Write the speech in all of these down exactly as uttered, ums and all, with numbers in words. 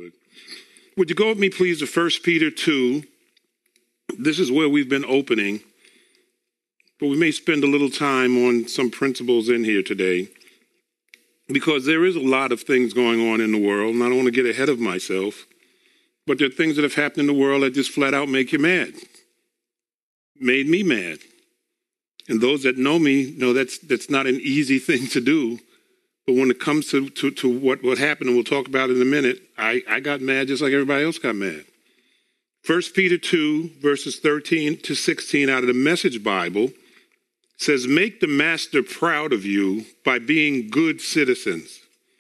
Good. Would you go with me, please, to First Peter two? This is where we've been opening, but we may spend a little time on some principles in here today, because there is a lot of things going on in the world, and I don't want to get ahead of myself, but there are things that have happened in the world that just flat out make you mad. Made me mad. And those that know me know that's that's not an easy thing to do. But when it comes to, to, to what, what happened, and we'll talk about it in a minute, I, I got mad just like everybody else got mad. First Peter two, verses thirteen to sixteen out of the Message Bible says, make the master proud of you by being good citizens.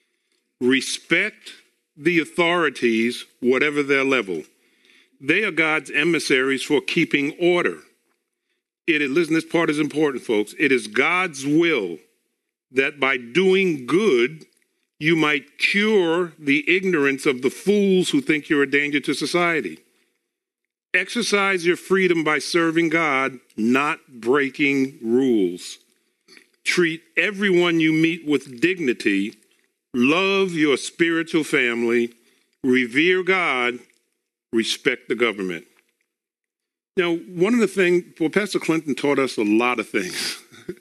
Respect the authorities, whatever their level. They are God's emissaries for keeping order. It is, listen, this part is important, folks. It is God's will that by doing good, you might cure the ignorance of the fools who think you're a danger to society. Exercise your freedom by serving God, not breaking rules. Treat everyone you meet with dignity. Love your spiritual family. Revere God. Respect the government. Now, one of the things, well, Pastor Clinton taught us a lot of things.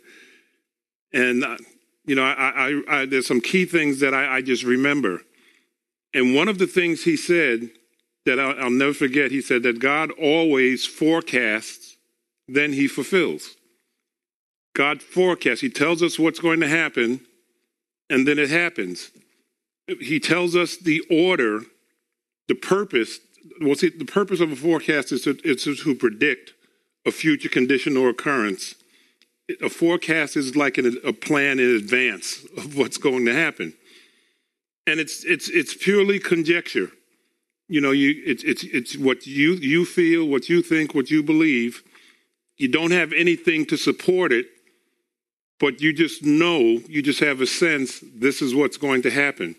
and, uh, you know, I, I, I, there's some key things that I, I just remember. And one of the things he said that I'll, I'll never forget, he said that God always forecasts, then he fulfills. God forecasts. He tells us what's going to happen, and then it happens. He tells us the order, the purpose. Well, see, the purpose of a forecast is to, is to predict a future condition or occurrence. A forecast is like an, a plan in advance of what's going to happen. And it's it's it's purely conjecture. You know, you it's it's it's what you you feel, what you think, what you believe. You don't have anything to support it, but you just know, you just have a sense this is what's going to happen.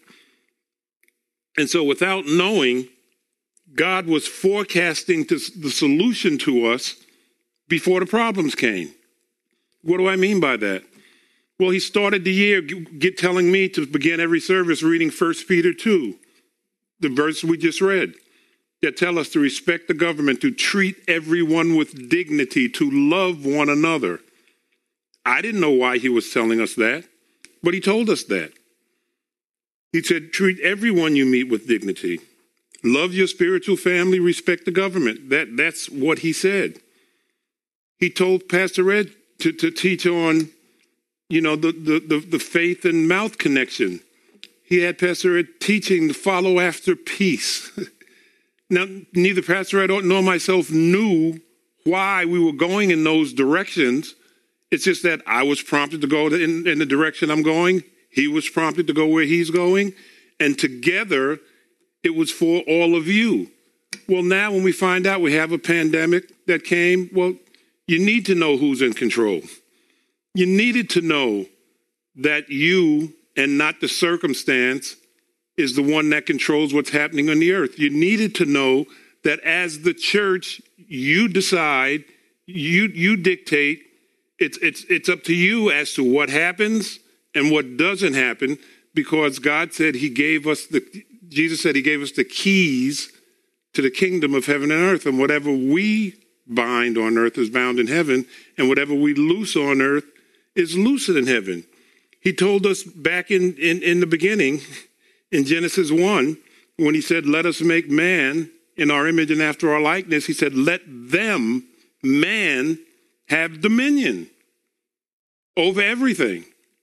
And so without knowing, God was forecasting to the solution to us before the problems came. What do I mean by that? Well, he started the year get telling me to begin every service reading First Peter two, the verse we just read, that tell us to respect the government, to treat everyone with dignity, to love one another. I didn't know why he was telling us that, but he told us that. He said, treat everyone you meet with dignity. Love your spiritual family, respect the government. That, that's what he said. He told Pastor Ed to, to teach on, you know, the, the, the, the faith and mouth connection. He had Pastor Ed teaching to follow after peace. Now, neither Pastor Ed nor myself knew why we were going in those directions. It's just that I was prompted to go in, in the direction I'm going. He was prompted to go where he's going. And together, it was for all of you. Well, now when we find out we have a pandemic that came, well, you need to know who's in control. You needed to know that you and not the circumstance is the one that controls what's happening on the earth. You needed to know that as the church, you decide, you you dictate. It's it's it's up to you as to what happens and what doesn't happen, because God said he gave us the Jesus said he gave us the keys to the kingdom of heaven and earth, and whatever we bind on earth is bound in heaven, and whatever we loose on earth is loosed in heaven. He told us back in, in, in the beginning, in Genesis one, when he said, let us make man in our image and after our likeness, he said, let them, man, have dominion over everything.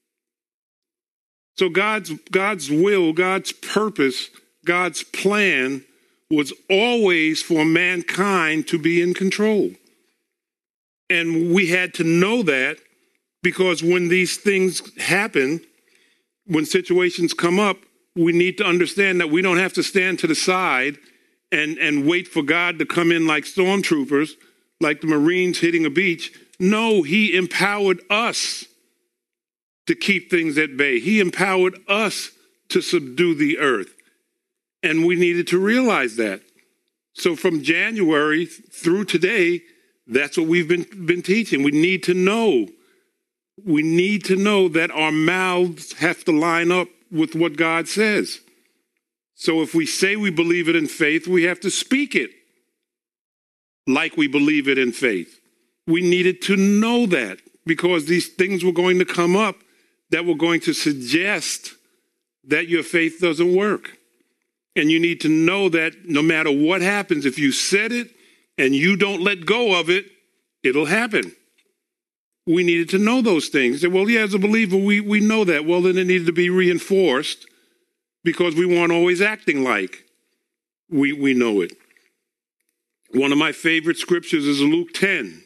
So God's God's will, God's purpose, God's plan was always for mankind to be in control. And we had to know that, because when these things happen, when situations come up, we need to understand that we don't have to stand to the side and, and wait for God to come in like stormtroopers, like the Marines hitting a beach. No, he empowered us to keep things at bay. He empowered us to subdue the earth. And we needed to realize that. So from January through today, that's what we've been, been teaching. We need to know. We need to know that our mouths have to line up with what God says. So if we say we believe it in faith, we have to speak it like we believe it in faith. We needed to know that because these things were going to come up that were going to suggest that your faith doesn't work. And you need to know that no matter what happens, if you said it and you don't let go of it, it'll happen. We needed to know those things. Well, yeah, as a believer, we, we know that. Well, then it needed to be reinforced because we weren't always acting like we, we know it. One of my favorite scriptures is Luke ten,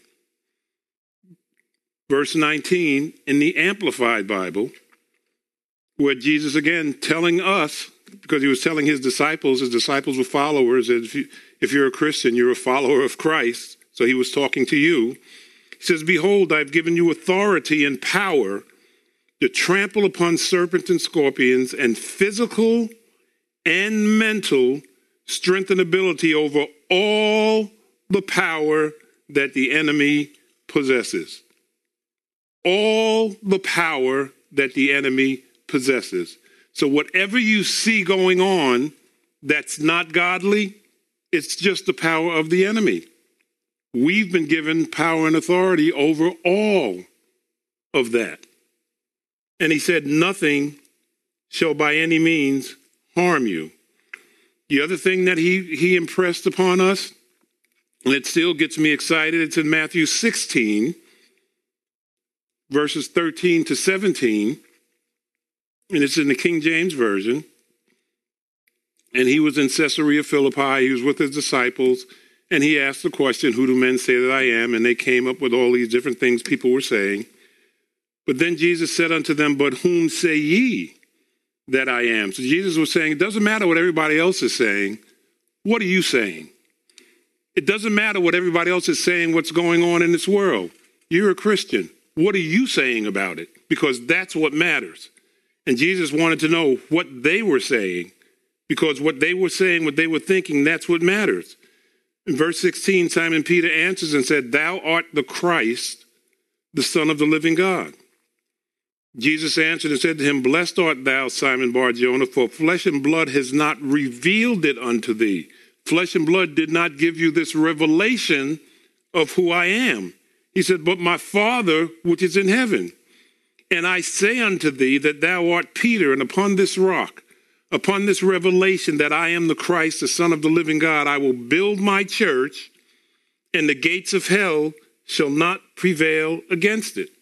verse nineteen in the Amplified Bible, where Jesus, again, telling us, because he was telling his disciples, his disciples were followers, and if, you, if you're a Christian, you're a follower of Christ, so he was talking to you. He says, "Behold, I've given you authority and power to trample upon serpents and scorpions and physical and mental strength and ability over all the power that the enemy possesses." All the power that the enemy possesses. So whatever you see going on that's not godly, it's just the power of the enemy. We've been given power and authority over all of that. And he said, nothing shall by any means harm you. The other thing that he, he impressed upon us, and it still gets me excited, it's in Matthew sixteen, verses thirteen to seventeen, and it's in the King James Version. And he was in Caesarea Philippi, he was with his disciples, and he asked the question, "Who do men say that I am?" And they came up with all these different things people were saying. But then Jesus said unto them, "But whom say ye that I am?" So Jesus was saying, it doesn't matter what everybody else is saying. What are you saying? It doesn't matter what everybody else is saying, what's going on in this world. You're a Christian. What are you saying about it? Because that's what matters. And Jesus wanted to know what they were saying, because what they were saying, what they were thinking, that's what matters. In verse sixteen, Simon Peter answers and said, "Thou art the Christ, the Son of the living God." Jesus answered and said to him, "Blessed art thou, Simon Bar-Jonah, for flesh and blood has not revealed it unto thee." Flesh and blood did not give you this revelation of who I am. He said, "But my Father, which is in heaven. And I say unto thee that thou art Peter, and upon this rock, upon this revelation that I am the Christ, the Son of the living God, I will build my church, and the gates of hell shall not prevail against it."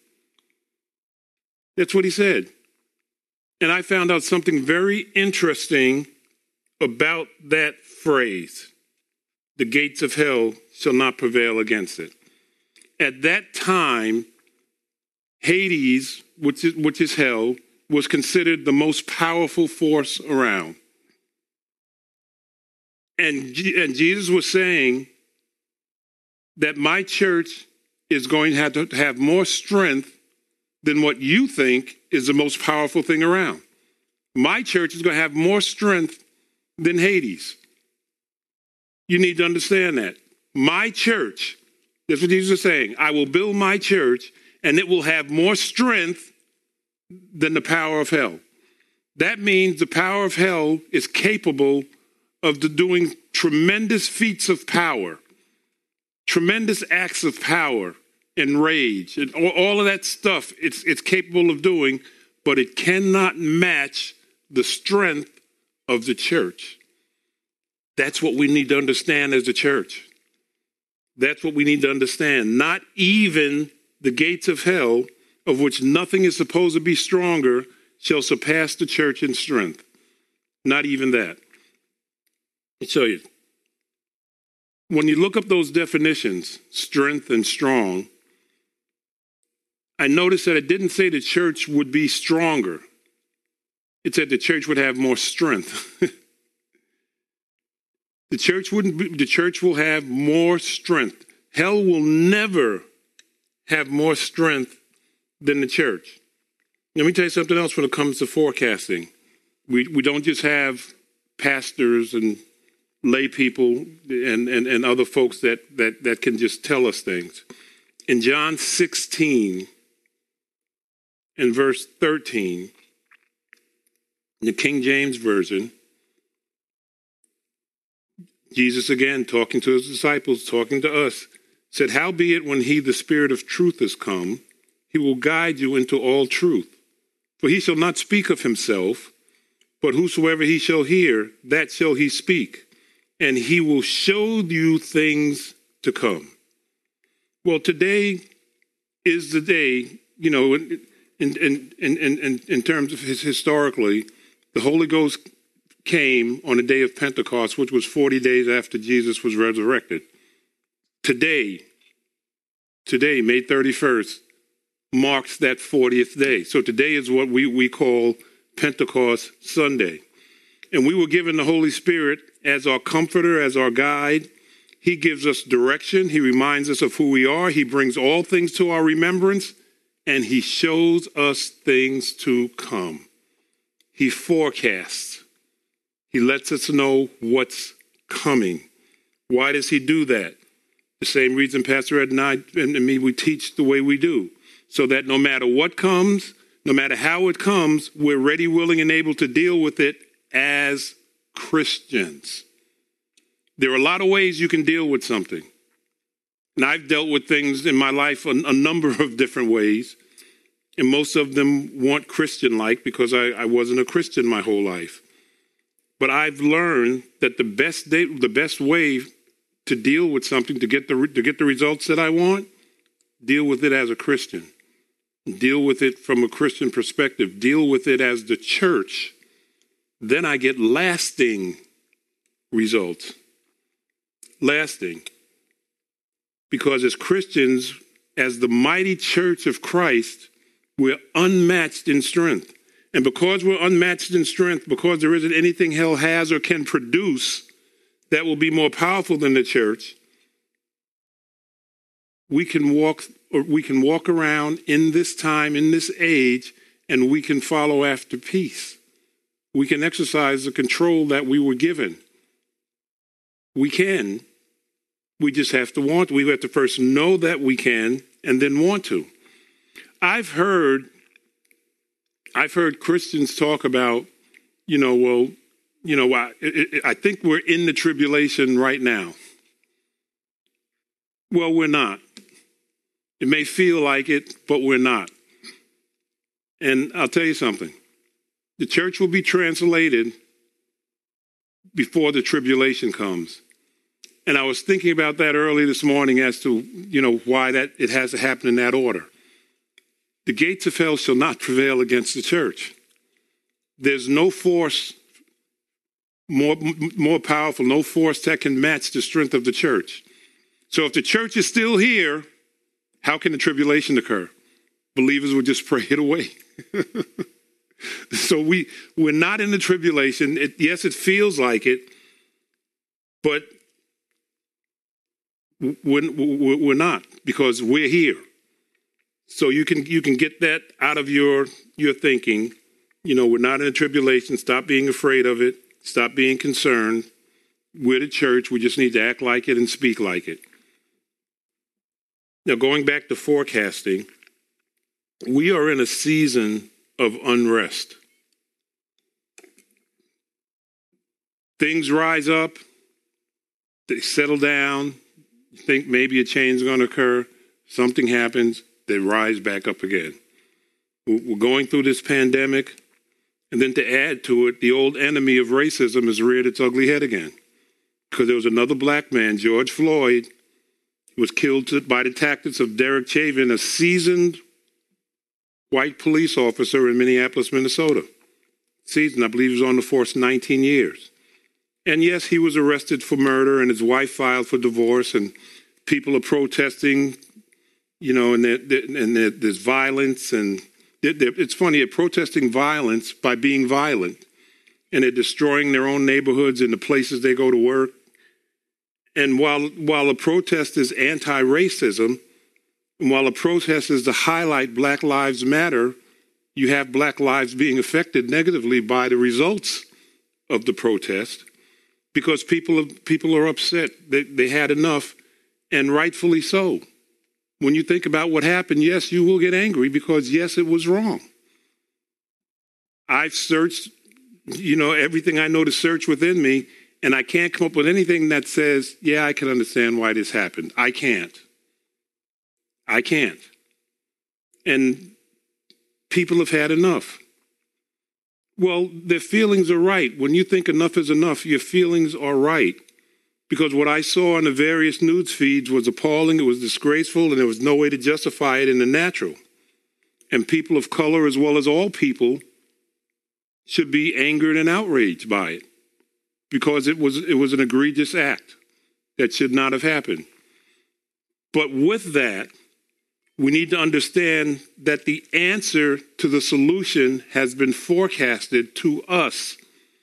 That's what he said. And I found out something very interesting about that phrase. The gates of hell shall not prevail against it. At that time, Hades, which is, which is hell, was considered the most powerful force around. And, and Jesus was saying that my church is going to have to have more strength than what you think is the most powerful thing around. My church is going to have more strength than Hades. You need to understand that. My church, that's what Jesus is saying, I will build my church and it will have more strength than the power of hell. That means the power of hell is capable of the doing tremendous feats of power, tremendous acts of power and rage, and all of that stuff it's, it's capable of doing, but it cannot match the strength of the church. That's what we need to understand as a church. That's what we need to understand. Not even the gates of hell, of which nothing is supposed to be stronger, shall surpass the church in strength. Not even that. I'll show you. When you look up those definitions, strength and strong, I noticed that it didn't say the church would be stronger. It said the church would have more strength. The church wouldn't be, the church will have more strength. Hell will never have more strength than the church. Let me tell you something else when it comes to forecasting. We we don't just have pastors and lay people and, and, and other folks that, that, that can just tell us things. In John sixteen and verse thirteen, in the King James Version, Jesus again, talking to his disciples, talking to us, said, "Howbeit when he, the Spirit of truth, is come, he will guide you into all truth. For he shall not speak of himself, but whosoever he shall hear, that shall he speak. And he will show you things to come." Well, today is the day, you know, in, in, in, in, in, in terms of his historically, the Holy Ghost came on the day of Pentecost, which was forty days after Jesus was resurrected. Today, today, May thirty-first, marks that fortieth day. So today is what we, we call Pentecost Sunday. And we were given the Holy Spirit as our comforter, as our guide. He gives us direction. He reminds us of who we are. He brings all things to our remembrance, and he shows us things to come. He forecasts. He lets us know what's coming. Why does he do that? The same reason Pastor Ed and I and me, we teach the way we do, so that no matter what comes, no matter how it comes, we're ready, willing, and able to deal with it as Christians. There are a lot of ways you can deal with something. And I've dealt with things in my life a, a number of different ways. And most of them weren't Christian-like because I, I wasn't a Christian my whole life. But I've learned that the best day, the best way to deal with something, to get the to get the results that I want, deal with it as a Christian. Deal with it from a Christian perspective. Deal with it as the church. Then I get lasting results. Lasting. Because as Christians, as the mighty church of Christ, we're unmatched in strength. And because we're unmatched in strength, because there isn't anything hell has or can produce that will be more powerful than the church, we can walk or we can walk around in this time, in this age, and we can follow after peace. We can exercise the control that we were given. We can. We just have to want. We have to first know that we can and then want to. I've heard I've heard Christians talk about, you know, well, you know, I, it, I think we're in the tribulation right now. Well, we're not. It may feel like it, but we're not. And I'll tell you something. The church will be translated before the tribulation comes. And I was thinking about that early this morning as to, you know, why that it has to happen in that order. The gates of hell shall not prevail against the church. There's no force more, more powerful, no force that can match the strength of the church. So if the church is still here, how can the tribulation occur? Believers would just pray it away. So we, we're not in the tribulation. It, yes, it feels like it, but we're, we're not, because we're here. So you can you can get that out of your your thinking. You know, we're not in a tribulation. Stop being afraid of it. Stop being concerned. We're the church. We just need to act like it and speak like it. Now, going back to forecasting, we are in a season of unrest. Things rise up. They settle down. You think maybe a change is going to occur. Something happens. They rise back up again. We're going through this pandemic, and then to add to it, the old enemy of racism has reared its ugly head again. Because there was another black man, George Floyd, who was killed by the tactics of Derek Chauvin, a seasoned white police officer in Minneapolis, Minnesota. Seasoned, I believe he was on the force nineteen years. And yes, he was arrested for murder, and his wife filed for divorce, and people are protesting. You know, and, there, and there, there's violence, and it's funny, they're protesting violence by being violent, and they're destroying their own neighborhoods and the places they go to work. And while while a protest is anti-racism, and while a protest is to highlight Black Lives Matter, you have Black lives being affected negatively by the results of the protest, because people people are upset. They, they had enough, and rightfully so. When you think about what happened, yes, you will get angry because, yes, it was wrong. I've searched, you know, everything I know to search within me, And I can't come up with anything that says, yeah, I can understand why this happened. I can't. I can't. And people have had enough. Well, their feelings are right. When you think enough is enough, your feelings are right. Because what I saw on the various news feeds was appalling, it was disgraceful, and there was no way to justify it in the natural. And people of color, as well as all people, should be angered and outraged by it. Because it was it was an egregious act that should not have happened. But with that, we need to understand that the answer to the solution has been forecasted to us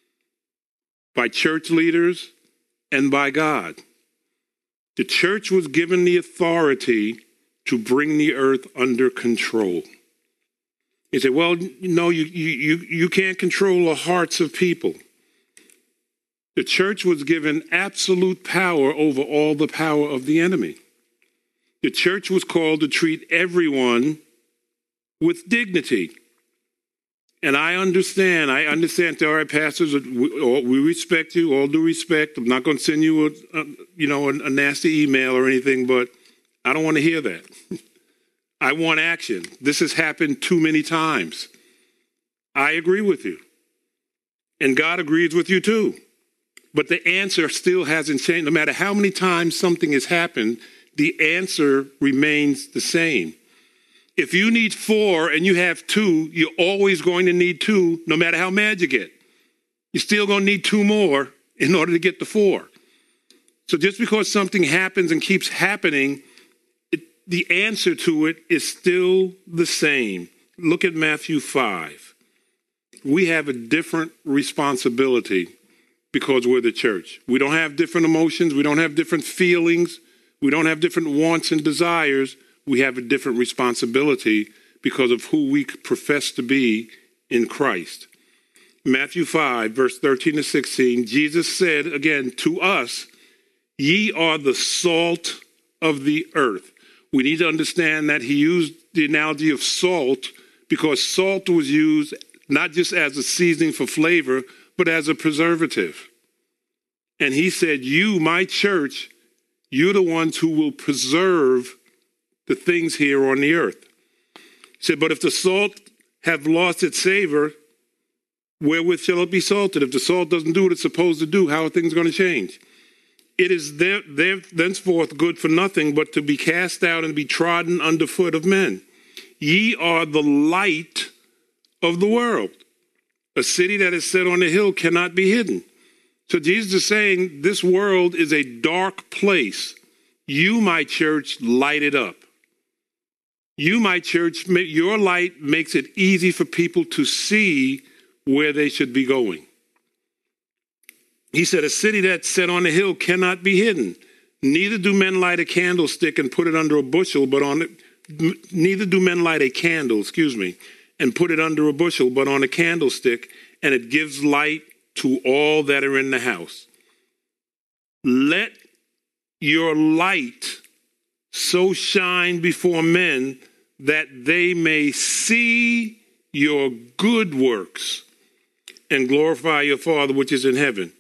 by church leaders and by God. The church was given the authority to bring the earth under control. You say, well, no, you, you, you can't control the hearts of people. The church was given absolute power over all the power of the enemy. The church was called to treat everyone with dignity. And I understand, I understand, all right, pastors, we, we respect you, all due respect. I'm not going to send you a, a you know, a, a nasty email or anything, but I don't want to hear that. I want action. This has happened too many times. I agree with you. And God agrees with you too. But the answer still hasn't changed. No matter how many times something has happened, the answer remains the same. If you need four and you have two, you're always going to need two, no matter how mad you get. You're still going to need two more in order to get the four. So just because something happens and keeps happening, it, the answer to it is still the same. Look at Matthew five. We have a different responsibility because we're the church. We don't have different emotions. We don't have different feelings. We don't have different wants and desires. We have a different responsibility because of who we profess to be in Christ. Matthew five, verse thirteen to sixteen, Jesus said again to us, ye are the salt of the earth. We need to understand that he used the analogy of salt because salt was used not just as a seasoning for flavor, but as a preservative. And he said, you, my church, you're the ones who will preserve the things here on the earth. He said, but if the salt have lost its savor, wherewith shall it be salted? If the salt doesn't do what it's supposed to do, how are things going to change? It is there, there, thenceforth good for nothing but to be cast out and be trodden under foot of men. Ye are the light of the world. A city that is set on a hill cannot be hidden. So Jesus is saying this world is a dark place. You, my church, light it up. You, my church, your light makes it easy for people to see where they should be going. He said, a city that's set on a hill cannot be hidden. Neither do men light a candlestick and put it under a bushel, but on it, neither do men light a candle, excuse me, and put it under a bushel, but on a candlestick, and it gives light to all that are in the house. Let your light so shine before men that they may see your good works and glorify your Father which is in heaven.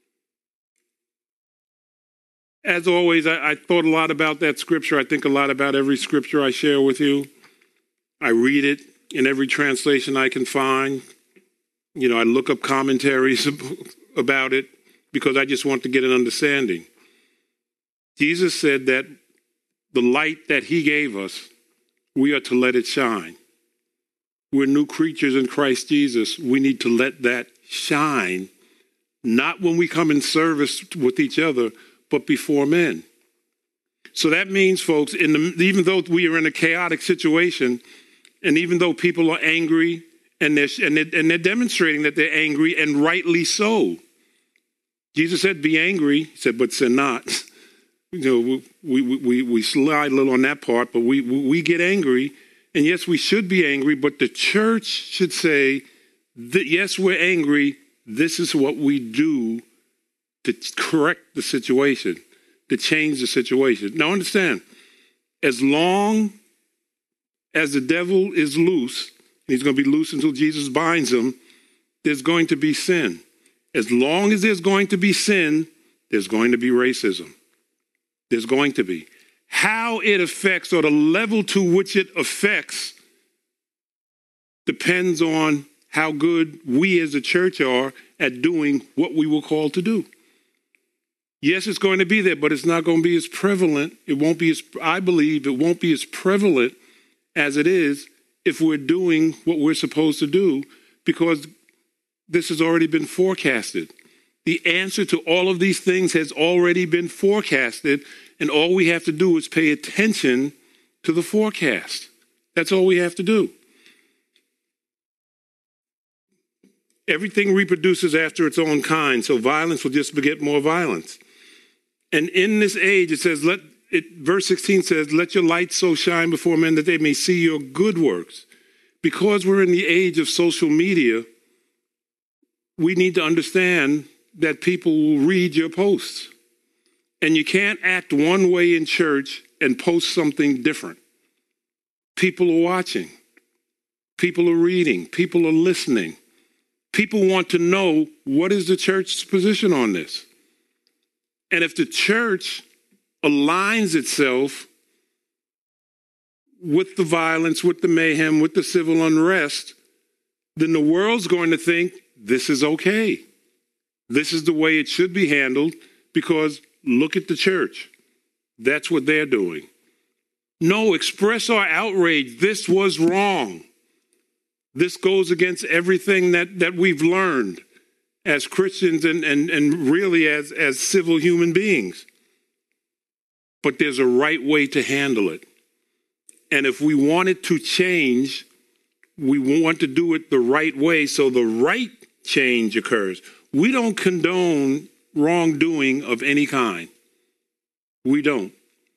As always, I, I thought a lot about that scripture. I think a lot about every scripture I share with you. I read it in every translation I can find. You know, I look up commentaries about it because I just want to get an understanding. Jesus said that the light that he gave us, we are to let it shine. We're new creatures in Christ Jesus. We need to let that shine, not when we come in service with each other, but before men. So that means, folks, in the, even though we are in a chaotic situation, and even though people are angry, and they're, and, they're, and they're demonstrating that they're angry, and rightly so. Jesus said, be angry. He said, but sin not. You know, we, we, we, we slide a little on that part, but we, we get angry. And yes, we should be angry, but the church should say that, yes, we're angry. This is what we do to correct the situation, to change the situation. Now understand, as long as the devil is loose, and he's going to be loose until Jesus binds him, there's going to be sin. As long as there's going to be sin, there's going to be racism. There's going to be. How it affects, or the level to which it affects, depends on how good we as a church are at doing what we were called to do. Yes, it's going to be there, but it's not going to be as prevalent. It won't be as, I believe, it won't be as prevalent as it is if we're doing what we're supposed to do, because this has already been forecasted. The answer to all of these things has already been forecasted, and all we have to do is pay attention to the forecast. That's all we have to do. Everything reproduces after its own kind, so violence will just beget more violence. And in this age, it says, let it, verse sixteen says, let your light so shine before men that they may see your good works. Because we're in the age of social media, we need to understand that people will read your posts. And you can't act one way in church and post something different. People are watching. People are reading. People are listening. People want to know, what is the church's position on this? And if the church aligns itself with the violence, with the mayhem, with the civil unrest, then the world's going to think this is okay. This is the way it should be handled, because look at the church. That's what they're doing. No, express our outrage. This was wrong. This goes against everything that, that we've learned as Christians and, and, and really as, as civil human beings. But there's a right way to handle it. And if we want it to change, we want to do it the right way so the right change occurs. We don't condone wrongdoing of any kind. We don't.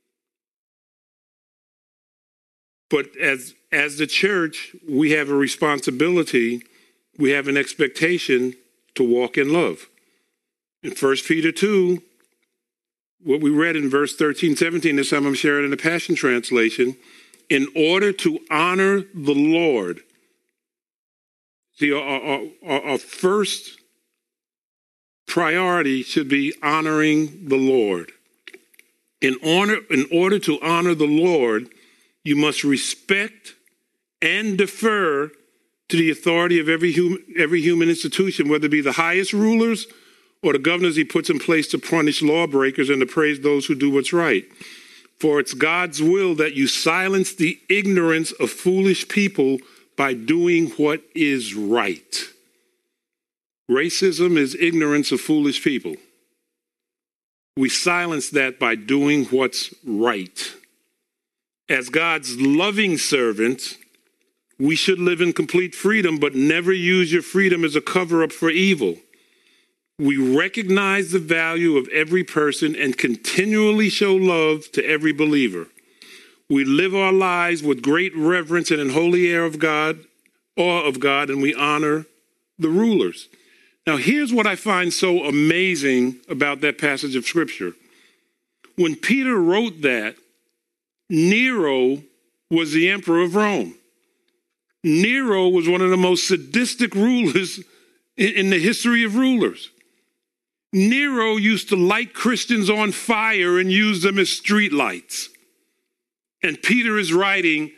But as as the church, we have a responsibility, we have an expectation to walk in love. In First Peter two, what we read in verse thirteen, seventeen, this time I'm sharing in the Passion Translation, in order to honor the Lord. See, our, our, our, our first priority should be honoring the Lord. In order, in order to honor the Lord, you must respect and defer to the authority of every human, every human institution, whether it be the highest rulers or the governors he puts in place to punish lawbreakers and to praise those who do what's right. For it's God's will that you silence the ignorance of foolish people by doing what is right. Racism is ignorance of foolish people. We silence that by doing what's right. As God's loving servants, we should live in complete freedom, but never use your freedom as a cover-up for evil. We recognize the value of every person and continually show love to every believer. We live our lives with great reverence and in holy awe of God, awe of God, and we honor the rulers. Now, here's what I find so amazing about that passage of Scripture. When Peter wrote that, Nero was the emperor of Rome. Nero was one of the most sadistic rulers in, in the history of rulers. Nero used to light Christians on fire and use them as street lights. And Peter is writing,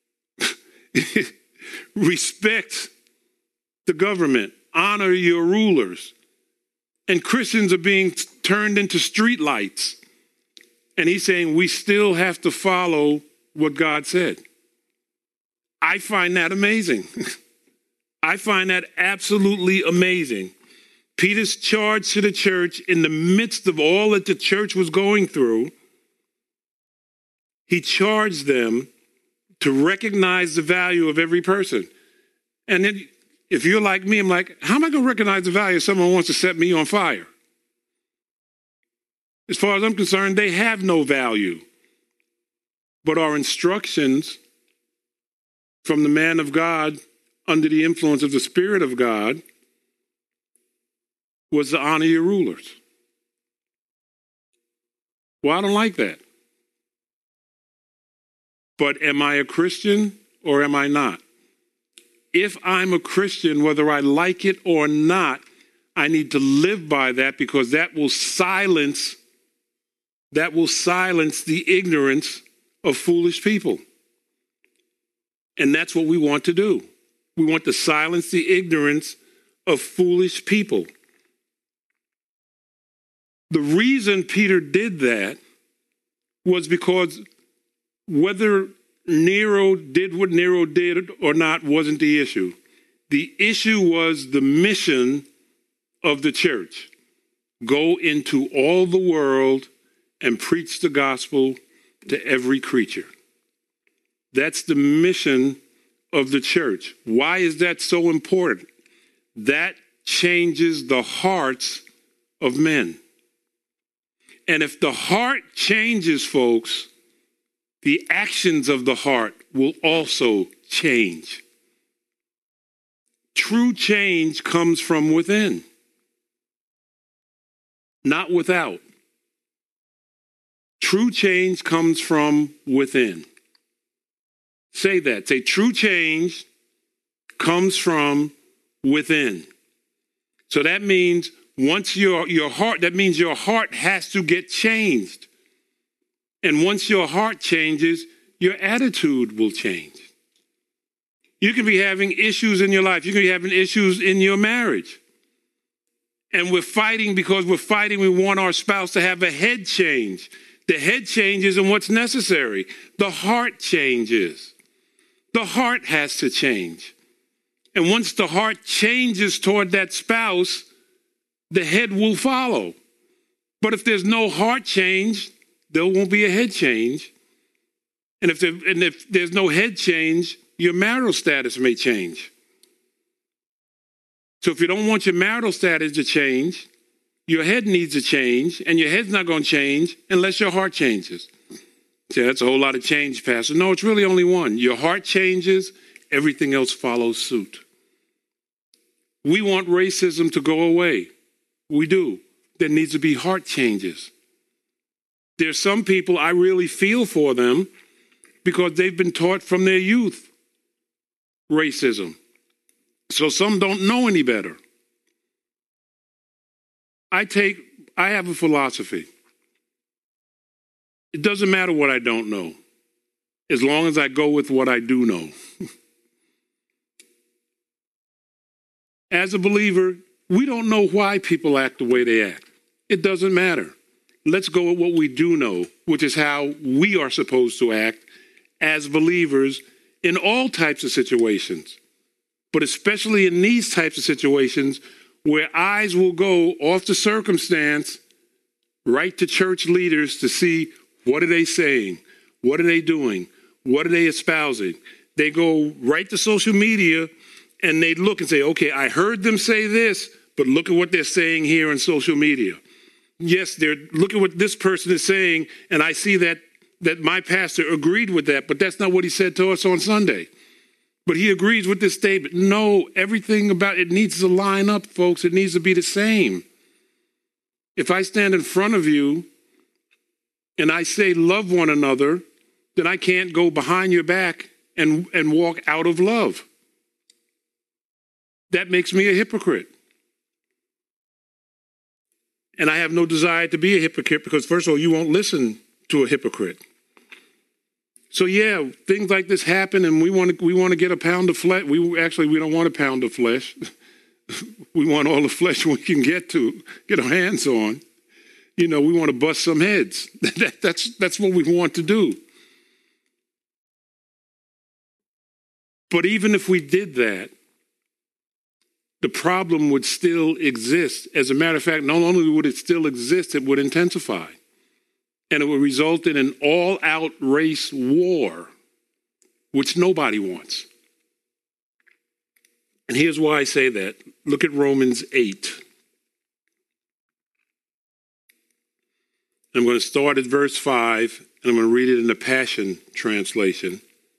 respect the government, honor your rulers. And Christians are being turned into street lights. And he's saying we still have to follow what God said. I find that amazing. I find that absolutely amazing. Peter's charge to the church in the midst of all that the church was going through, he charged them to recognize the value of every person. And then if you're like me, I'm like, how am I going to recognize the value if someone wants to set me on fire? As far as I'm concerned, they have no value. But our instructions from the man of God under the influence of the Spirit of God was to honor your rulers. Well, I don't like that. But am I a Christian or am I not? If I'm a Christian, whether I like it or not, I need to live by that because that will silence, that will silence the ignorance of foolish people. And that's what we want to do. We want to silence the ignorance of foolish people. The reason Peter did that was because whether Nero did what Nero did or not wasn't the issue. The issue was the mission of the church. Go into all the world and preach the gospel to every creature. That's the mission of the church. Why is that so important? That changes the hearts of men. And if the heart changes, folks, the actions of the heart will also change. True change comes from within, not without. True change comes from within. Say that. Say, true change comes from within. So that means once your, your heart, that means your heart has to get changed. And once your heart changes, your attitude will change. You can be having issues in your life. You can be having issues in your marriage. And we're fighting because we're fighting. We want our spouse to have a head change. The head changes and what's necessary. The heart changes. The heart has to change. And once the heart changes toward that spouse, the head will follow. But if there's no heart change, there won't be a head change. And if, there, and if there's no head change, your marital status may change. So if you don't want your marital status to change, your head needs to change, and your head's not going to change unless your heart changes. See, that's a whole lot of change, Pastor. No, it's really only one. Your heart changes, everything else follows suit. We want racism to go away. We do. There needs to be heart changes. There's some people I really feel for them because they've been taught from their youth racism. So some don't know any better. I take, I have a philosophy. It doesn't matter what I don't know, as long as I go with what I do know. As a believer, we don't know why people act the way they act. It doesn't matter. Let's go with what we do know, which is how we are supposed to act as believers in all types of situations, but especially in these types of situations where eyes will go off the circumstance right to church leaders to see what are they saying, what are they doing, what are they espousing. They go right to social media and they look and say, okay, I heard them say this, but look at what they're saying here on social media. Yes, they're look at what this person is saying, and I see that that my pastor agreed with that, but that's not what he said to us on Sunday. But he agrees with this statement. No, everything about it needs to line up, folks. It needs to be the same. If I stand in front of you and I say love one another, then I can't go behind your back and, and walk out of love. That makes me a hypocrite. And I have no desire to be a hypocrite because, first of all, you won't listen to a hypocrite. So yeah, things like this happen, and we want to we want to get a pound of flesh. We actually we don't want a pound of flesh. We want all the flesh we can get to get our hands on. You know, we want to bust some heads. that, that's that's what we want to do. But even if we did that, the problem would still exist. As a matter of fact, not only would it still exist, it would intensify. And it would result in an all-out race war, which nobody wants. And here's why I say that. Look at Romans eight. I'm going to start at verse five, and I'm going to read it in the Passion Translation.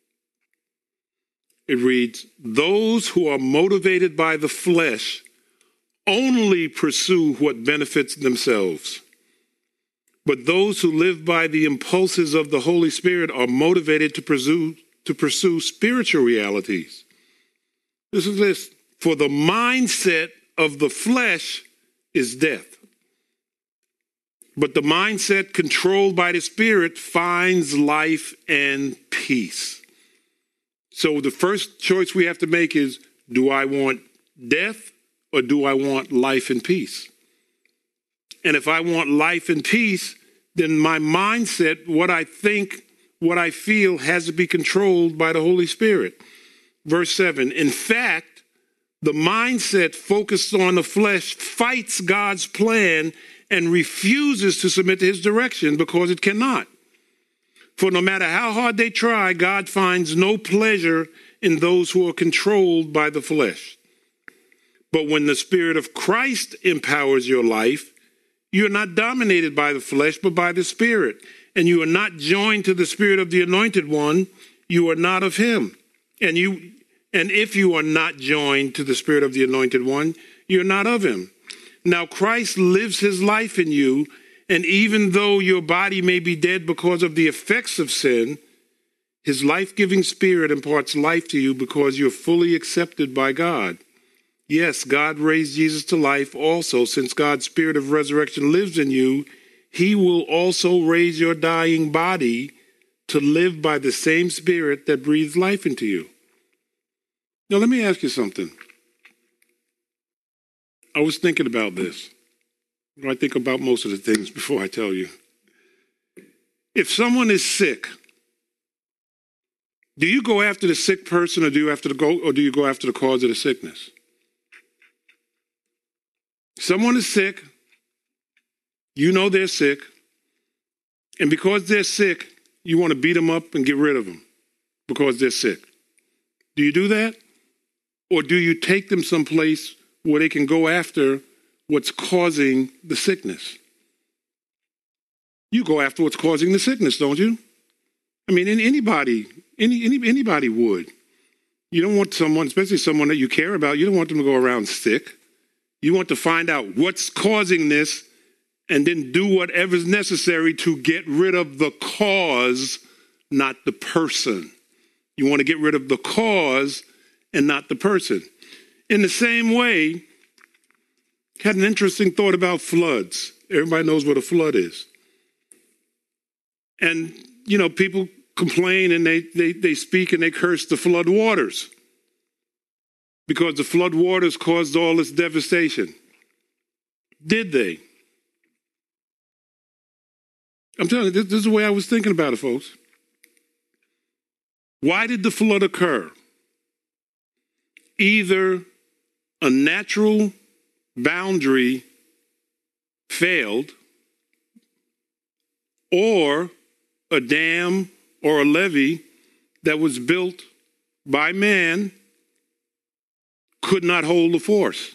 It reads, those who are motivated by the flesh only pursue what benefits themselves. But those who live by the impulses of the Holy Spirit are motivated to pursue, to pursue spiritual realities. This is this. For the mindset of the flesh is death. But the mindset controlled by the Spirit finds life and peace. So the first choice we have to make is, do I want death or do I want life and peace? And if I want life and peace, then my mindset, what I think, what I feel, has to be controlled by the Holy Spirit. Verse seven, in fact, the mindset focused on the flesh fights God's plan and refuses to submit to his direction because it cannot. For no matter how hard they try, God finds no pleasure in those who are controlled by the flesh. But when the Spirit of Christ empowers your life, you are not dominated by the flesh, but by the Spirit. And you are not joined to the Spirit of the Anointed One. You are not of him. And you, and if you are not joined to the Spirit of the Anointed One, you're not of him. Now Christ lives his life in you, and even though your body may be dead because of the effects of sin, his life-giving Spirit imparts life to you because you're fully accepted by God. Yes, God raised Jesus to life also. Since God's Spirit of resurrection lives in you, he will also raise your dying body to live by the same Spirit that breathes life into you. Now, let me ask you something. I was thinking about this. I think about most of the things before I tell you. If someone is sick, do you go after the sick person or do you have to go or do you go after the cause of the sickness? Someone is sick, you know they're sick, and because they're sick, you want to beat them up and get rid of them because they're sick. Do you do that? Or do you take them someplace where they can go after what's causing the sickness? You go after what's causing the sickness, don't you? I mean, anybody, any, any, anybody would. You don't want someone, especially someone that you care about, you don't want them to go around sick. You want to find out what's causing this and then do whatever's necessary to get rid of the cause, not the person. You want to get rid of the cause and not the person. In the same way, had an interesting thought about floods. Everybody knows what a flood is. And, you know, people complain and they, they, they speak and they curse the flood waters because the flood waters caused all this devastation. Did they? I'm telling you, this, this is the way I was thinking about it, folks. Why did the flood occur? Either a natural boundary failed, or a dam or a levee that was built by man could not hold the force.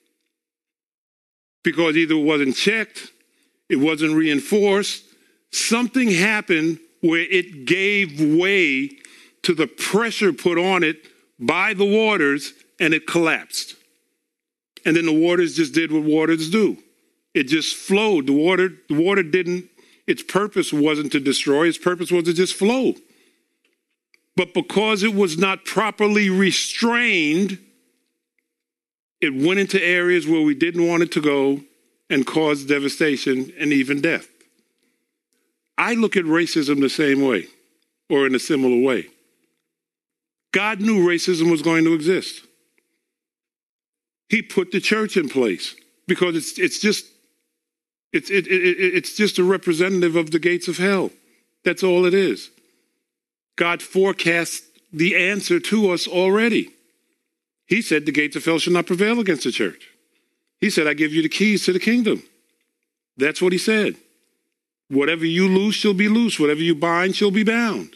Because either it wasn't checked, it wasn't reinforced, something happened where it gave way to the pressure put on it by the waters and it collapsed. And then the waters just did what waters do. It just flowed. The water, the water didn't, its purpose wasn't to destroy, its purpose was to just flow. But because it was not properly restrained, it went into areas where we didn't want it to go and caused devastation and even death. I look at racism the same way, or in a similar way. God knew racism was going to exist. He put the church in place because it's it's just it's it, it, it, it's just a representative of the gates of hell. That's all it is. God forecasts the answer to us already. He said the gates of hell shall not prevail against the church. He said, I give you the keys to the kingdom. That's what he said. Whatever you loose shall be loose. Whatever you bind shall be bound.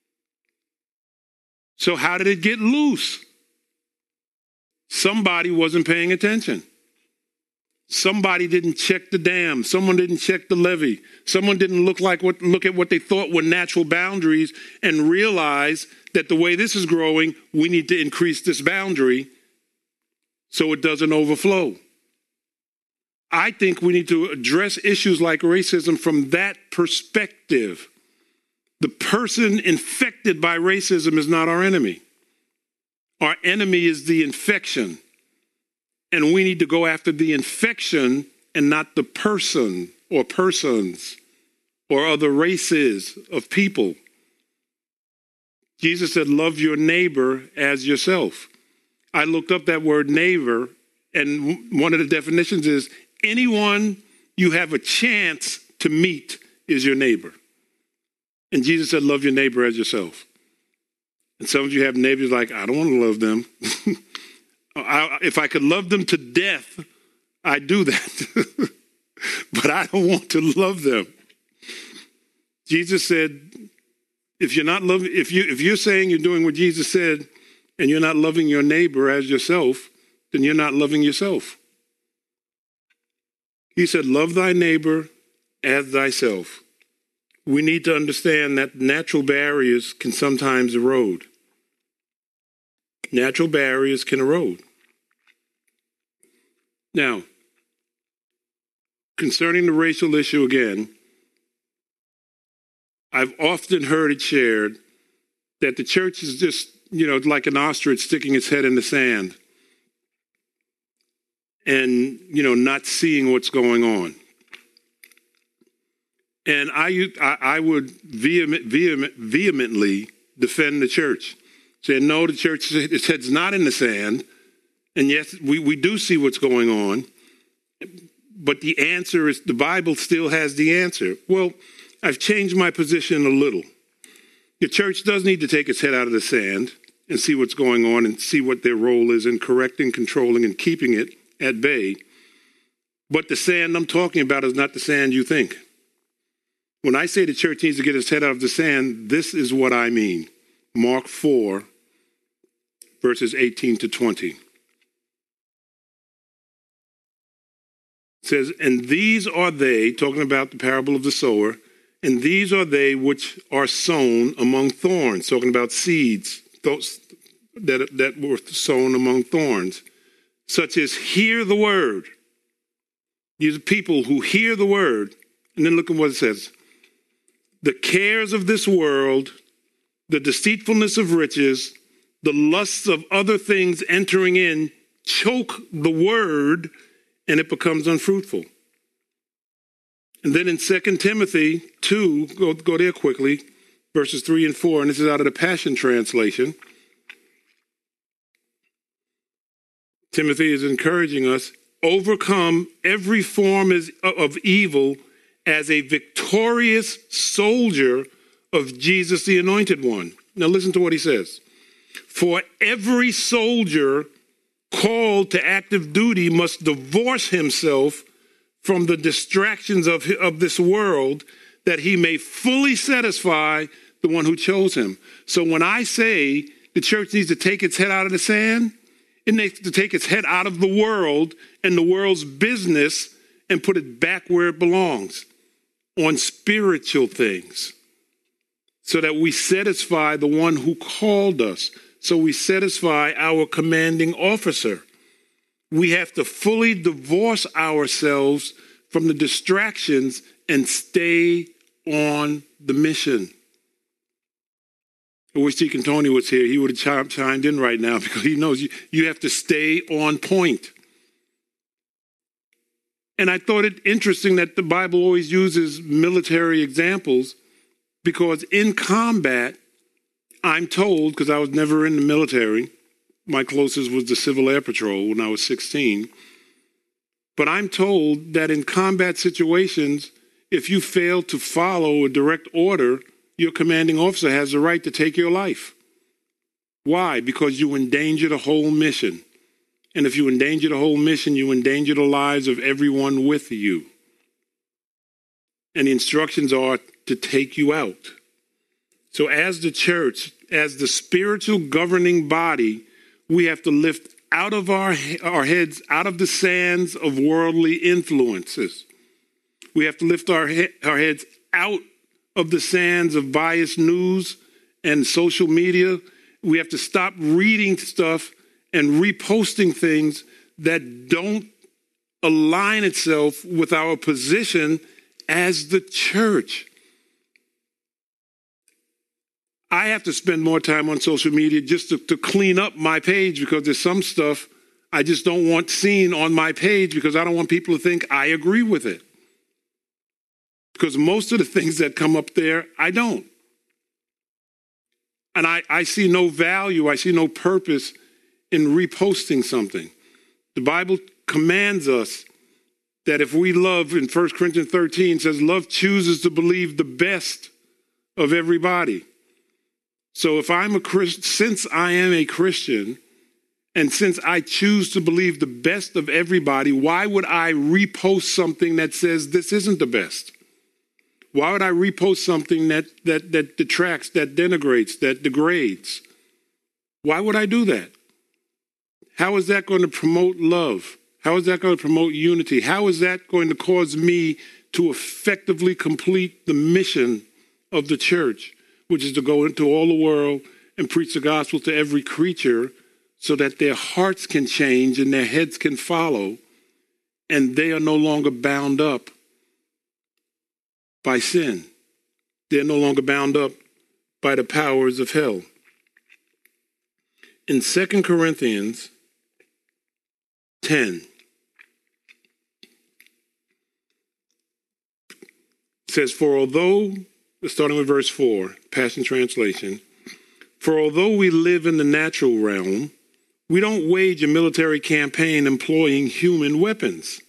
So how did it get loose? Somebody wasn't paying attention. Somebody didn't check the dam. Someone didn't check the levee. Someone didn't look like what look at what they thought were natural boundaries and realize that the way this is growing, we need to increase this boundary so it doesn't overflow. I think we need to address issues like racism from that perspective. The person infected by racism is not our enemy. Our enemy is the infection. And we need to go after the infection and not the person or persons or other races of people. Jesus said, love your neighbor as yourself. I looked up that word neighbor, and one of the definitions is anyone you have a chance to meet is your neighbor. And Jesus said, love your neighbor as yourself. And some of you have neighbors like, I don't want to love them. I, if I could love them to death, I'd do that. But I don't want to love them. Jesus said, if you're not loving, if you if you're saying you're doing what Jesus said and you're not loving your neighbor as yourself, then you're not loving yourself. He said, love thy neighbor as thyself. We need to understand that natural barriers can sometimes erode. Natural barriers can erode. Now, concerning the racial issue again, I've often heard it shared that the church is just, you know, like an ostrich sticking its head in the sand and, you know, not seeing what's going on. And I, I, I would vehement, vehement, vehemently defend the church, saying, no, the church, its head's not in the sand. And yes, we, we do see what's going on. But the answer is, the Bible still has the answer. Well, I've changed my position a little. The church does need to take its head out of the sand and see what's going on and see what their role is in correcting, controlling, and keeping it at bay. But the sand I'm talking about is not the sand you think. When I say the church needs to get its head out of the sand, this is what I mean. Mark four, verses eighteen to twenty. It says, and these are they, talking about the parable of the sower, and these are they which are sown among thorns, talking about seeds, those that, that were sown among thorns, such as hear the word. These are people who hear the word, and then look at what it says. The cares of this world, the deceitfulness of riches, the lusts of other things entering in, choke the word, and it becomes unfruitful. And then in Second Timothy two, go, go there quickly, verses three and four, and this is out of the Passion Translation. Timothy is encouraging us, overcome every form of evil as a victorious soldier of Jesus, the Anointed One. Now listen to what he says. For every soldier called to active duty must divorce himself from the distractions of, of this world, that he may fully satisfy the one who chose him. So when I say the church needs to take its head out of the sand, it needs to take its head out of the world and the world's business and put it back where it belongs, on spiritual things, so that we satisfy the one who called us. So we satisfy our commanding officer. We have to fully divorce ourselves from the distractions and stay on the mission. I wish Deacon Tony was here. He would have chimed in right now, because he knows you, you have to stay on point. And I thought it interesting that the Bible always uses military examples, because in combat, I'm told, because I was never in the military, my closest was the Civil Air Patrol when I was sixteen, but I'm told that in combat situations, if you fail to follow a direct order, your commanding officer has the right to take your life. Why? Because you endanger the whole mission. And if you endanger the whole mission, you endanger the lives of everyone with you. And the instructions are to take you out. So as the church, as the spiritual governing body, we have to lift out of our, our heads, out of the sands of worldly influences. We have to lift our, he- our heads out of the sands of biased news and social media. We have to stop reading stuff and reposting things that don't align itself with our position as the church. I have to spend more time on social media just to, to clean up my page, because there's some stuff I just don't want seen on my page because I don't want people to think I agree with it. Because most of the things that come up there, I don't. And I, I see no value, I see no purpose in reposting something. The Bible commands us that if we love, in First Corinthians thirteen says, love chooses to believe the best of everybody. So if I'm a Christian, since I am a Christian, and since I choose to believe the best of everybody, why would I repost something that says this isn't the best? Why would I repost something that that that detracts, that denigrates, that degrades? Why would I do that? How is that going to promote love? How is that going to promote unity? How is that going to cause me to effectively complete the mission of the church, which is to go into all the world and preach the gospel to every creature so that their hearts can change and their heads can follow, and they are no longer bound up by sin. They're no longer bound up by the powers of hell. In Second Corinthians ten, it says, for although, starting with verse four, Passion Translation, for although we live in the natural realm, we don't wage a military campaign employing human weapons,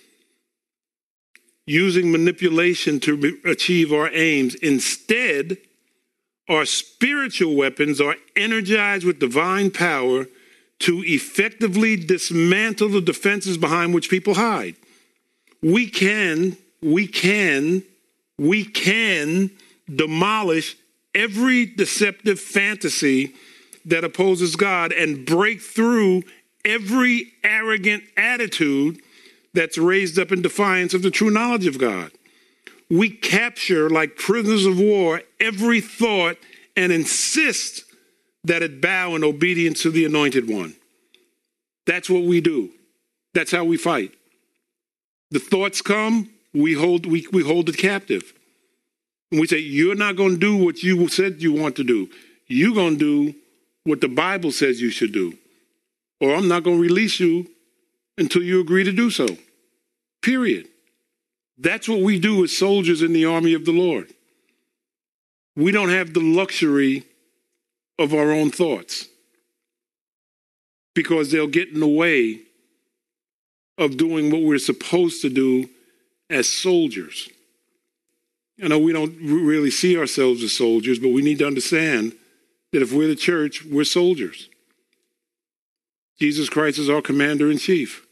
using manipulation to achieve our aims. Instead, our spiritual weapons are energized with divine power to effectively dismantle the defenses behind which people hide. We can, we can, we can demolish every deceptive fantasy that opposes God and break through every arrogant attitude that's raised up in defiance of the true knowledge of God. We capture, like prisoners of war, every thought and insist that it bow in obedience to the Anointed One. That's what we do. That's how we fight. The thoughts come, we hold, we, we hold it captive. And we say, you're not going to do what you said you want to do. You're going to do what the Bible says you should do. Or I'm not going to release you until you agree to do so. Period. That's what we do as soldiers in the army of the Lord. We don't have the luxury of our own thoughts because they'll get in the way of doing what we're supposed to do as soldiers. I know we don't really see ourselves as soldiers, but we need to understand that if we're the church, we're soldiers. Jesus Christ is our commander-in-chief.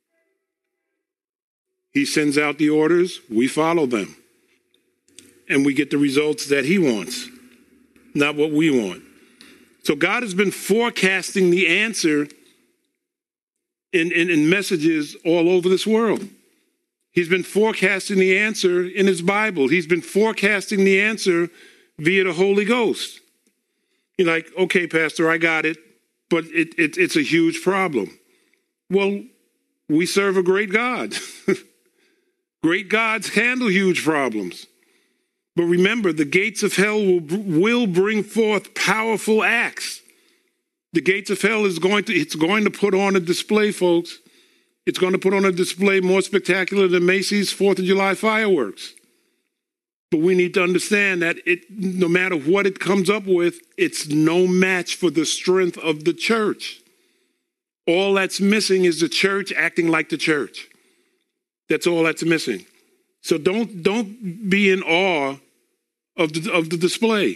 He sends out the orders, we follow them. And we get the results that he wants, not what we want. So God has been forecasting the answer in, in, in messages all over this world. He's been forecasting the answer in his Bible. He's been forecasting the answer via the Holy Ghost. You're like, okay, Pastor, I got it, but it, it, it's a huge problem. Well, we serve a great God. Great gods handle huge problems. But remember, the gates of hell will, will bring forth powerful acts. The gates of hell is going to, it's going to put on a display, folks. It's going to put on a display more spectacular than Macy's fourth of July fireworks. But we need to understand that it, no matter what it comes up with, it's no match for the strength of the church. All that's missing is the church acting like the church. That's all that's missing. So don't, don't be in awe of the, of the display.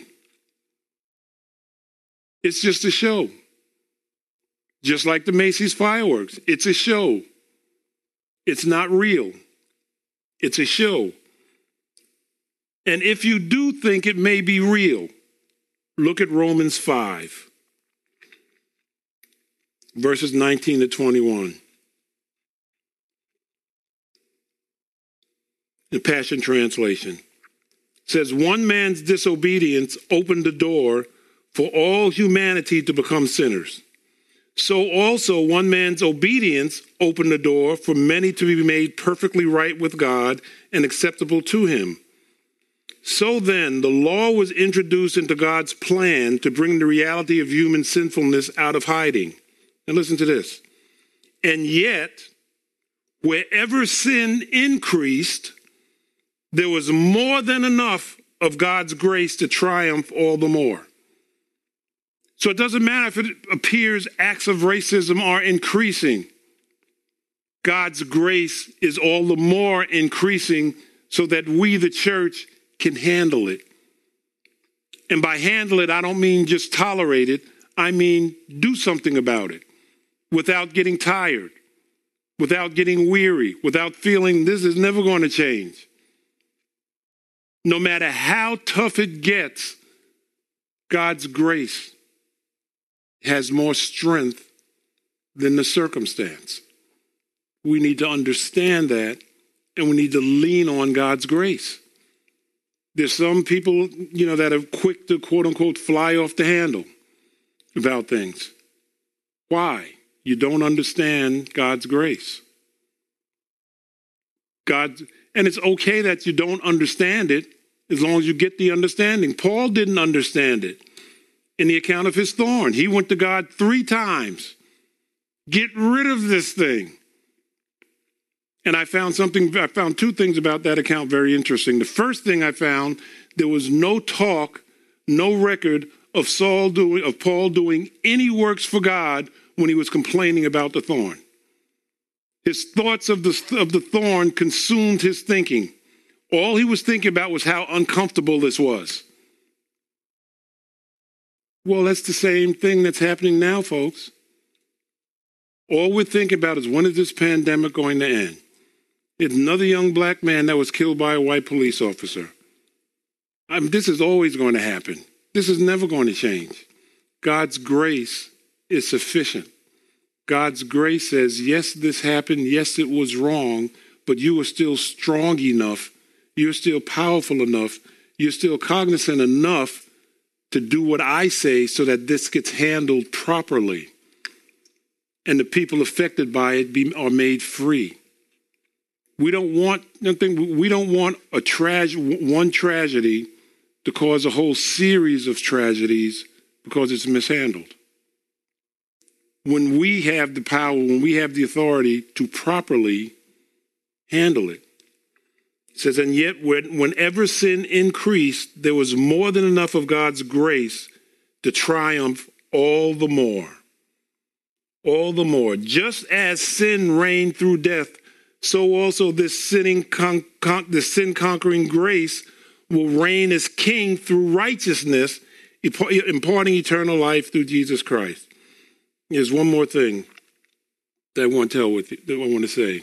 It's just a show. Just like the Macy's fireworks. It's a show. It's not real. It's a show. And if you do think it may be real, look at Romans five, verses nineteen to twenty-one. The Passion Translation says, one man's disobedience opened the door for all humanity to become sinners. So also one man's obedience opened the door for many to be made perfectly right with God and acceptable to him. So then, the law was introduced into God's plan to bring the reality of human sinfulness out of hiding. And listen to this. And yet, wherever sin increased, there was more than enough of God's grace to triumph all the more. So it doesn't matter if it appears acts of racism are increasing. God's grace is all the more increasing so that we, the church, can handle it. And by handle it, I don't mean just tolerate it. I mean do something about it without getting tired, without getting weary, without feeling this is never going to change. No matter how tough it gets, God's grace has more strength than the circumstance. We need to understand that, and we need to lean on God's grace. There's some people, you know, that are quick to, quote unquote, fly off the handle about things. Why? You don't understand God's grace. God, and it's okay that you don't understand it as long as you get the understanding. Paul didn't understand it in the account of his thorn. He went to God three times. Get rid of this thing. And I found something, I found two things about that account very interesting. The first thing I found, there was no talk, no record of Saul doing, of Paul doing any works for God when he was complaining about the thorn. His thoughts of the, of the thorn consumed his thinking. All he was thinking about was how uncomfortable this was. Well, that's the same thing that's happening now, folks. All we're thinking about is when is this pandemic going to end? It's another young black man that was killed by a white police officer. I mean, this is always going to happen. This is never going to change. God's grace is sufficient. God's grace says, yes, this happened. Yes, it was wrong, but you are still strong enough. You're still powerful enough. You're still cognizant enough to do what I say so that this gets handled properly. And the people affected by it be, are made free. We don't want nothing. We don't want a tragedy, one tragedy, to cause a whole series of tragedies because it's mishandled. When we have the power, when we have the authority to properly handle it, it says, and yet when, whenever sin increased, there was more than enough of God's grace to triumph all the more. All the more. Just as sin reigned through death, so also this sinning con- con- this sin-conquering grace will reign as king through righteousness, imparting eternal life through Jesus Christ. There's one more thing that I want to tell with you, that I want to say.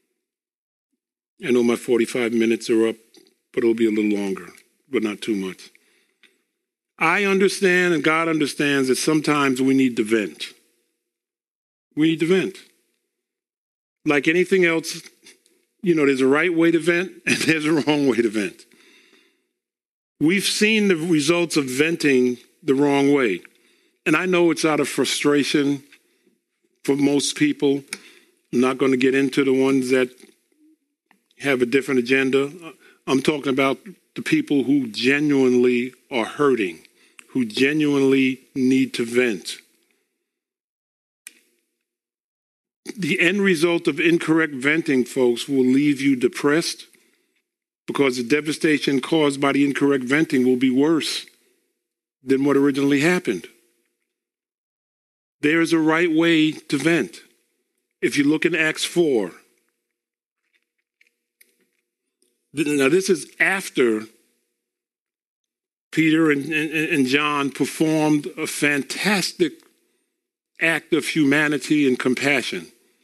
I know my forty-five minutes are up, but it'll be a little longer, but not too much. I understand, and God understands, that sometimes we need to vent. We need to vent. Like anything else, you know, there's a right way to vent and there's a wrong way to vent. We've seen the results of venting the wrong way. And I know it's out of frustration for most people. I'm not going to get into the ones that have a different agenda. I'm talking about the people who genuinely are hurting, who genuinely need to vent. The end result of incorrect venting, folks, will leave you depressed because the devastation caused by the incorrect venting will be worse than what originally happened. There is a right way to vent. If you look in Acts four, now this is after Peter and, and, and John performed a fantastic act of humanity and compassion.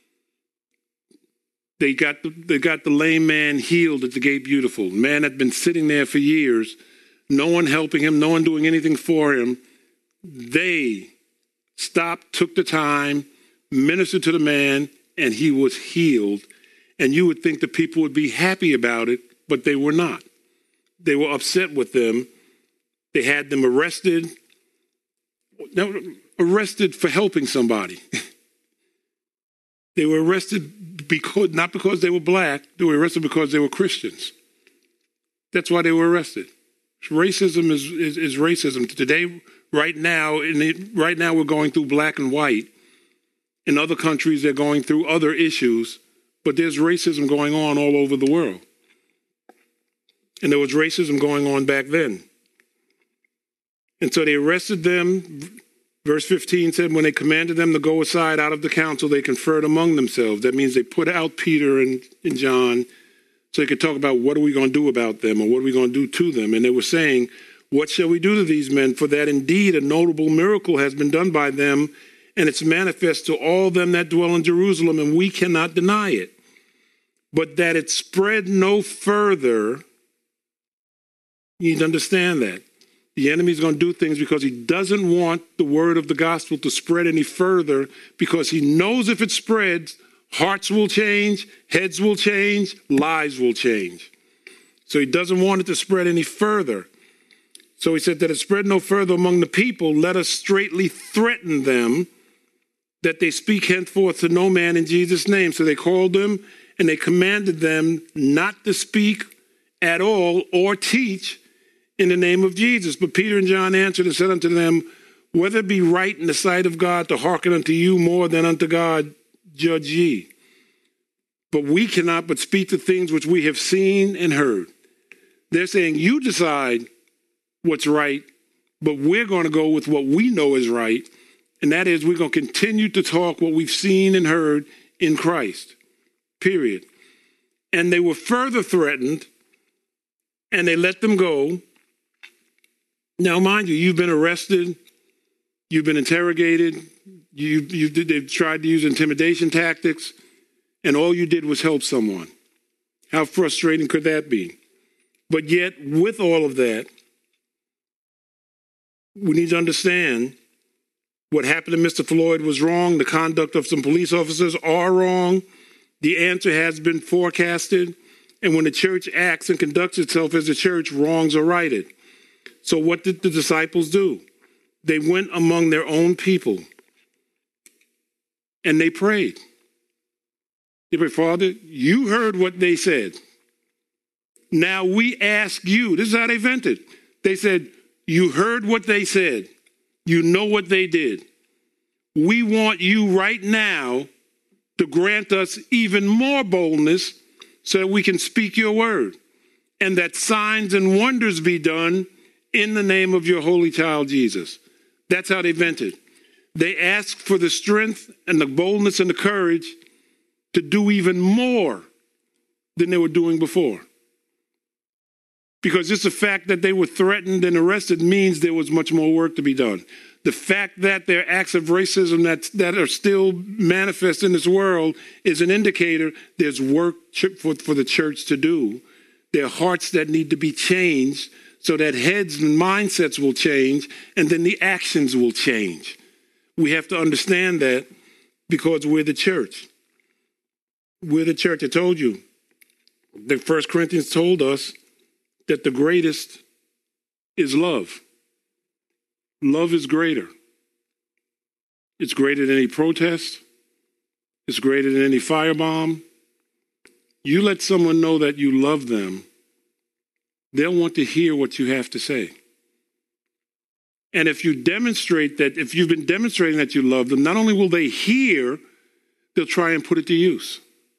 They got the, they got the lame man healed at the Gate Beautiful. The man had been sitting there for years, no one helping him, no one doing anything for him. They stopped, took the time, ministered to the man, and he was healed. And you would think the people would be happy about it, but they were not. They were upset with them. They had them arrested, arrested for helping somebody. They were arrested because, not because they were black, they were arrested because they were Christians. That's why they were arrested. Racism is, is, is racism. Today, right now, in the, right now we're going through black and white. In other countries, they're going through other issues, but there's racism going on all over the world. And there was racism going on back then. And so they arrested them. Verse fifteen said, when they commanded them to go aside out of the council, they conferred among themselves. That means they put out Peter and, and John so they could talk about what are we going to do about them or what are we going to do to them. And they were saying, what shall we do to these men? For that indeed a notable miracle has been done by them, and it's manifest to all them that dwell in Jerusalem, and we cannot deny it. But that it spread no further, you need to understand that. The enemy's going to do things because he doesn't want the word of the gospel to spread any further, because he knows if it spreads, hearts will change, heads will change, lives will change. So he doesn't want it to spread any further. So he said that it spread no further among the people. Let us straitly threaten them that they speak henceforth to no man in Jesus' name. So they called them and they commanded them not to speak at all or teach in the name of Jesus. But Peter and John answered and said unto them, whether it be right in the sight of God to hearken unto you more than unto God, judge ye. But we cannot but speak the things which we have seen and heard. They're saying, you decide what's right, but we're going to go with what we know is right. And that is, we're going to continue to talk what we've seen and heard in Christ, period. And they were further threatened, and they let them go. Now, mind you, you've been arrested, you've been interrogated, you, you, they've tried to use intimidation tactics, and all you did was help someone. How frustrating could that be? But yet, with all of that, we need to understand what happened to Mister Floyd was wrong. The conduct of some police officers are wrong. The answer has been forecasted. And when the church acts and conducts itself as a church, wrongs are righted. So what did the disciples do? They went among their own people and they prayed. They prayed, Father, you heard what they said. Now we ask you. This is how they vented. They said, you heard what they said. You know what they did. We want you right now to grant us even more boldness so that we can speak your word, and that signs and wonders be done in the name of your holy child, Jesus. That's how they vented. They asked for the strength and the boldness and the courage to do even more than they were doing before. Because just the fact that they were threatened and arrested means there was much more work to be done. The fact that there are acts of racism that, that are still manifest in this world is an indicator there's work for, for the church to do. There are hearts that need to be changed so that heads and mindsets will change, and then the actions will change. We have to understand that because we're the church. We're the church. I told you, the First Corinthians told us that the greatest is love. Love is greater. It's greater than any protest. It's greater than any firebomb. You let someone know that you love them, they'll want to hear what you have to say. And if you demonstrate that, if you've been demonstrating that you love them, not only will they hear, they'll try and put it to use.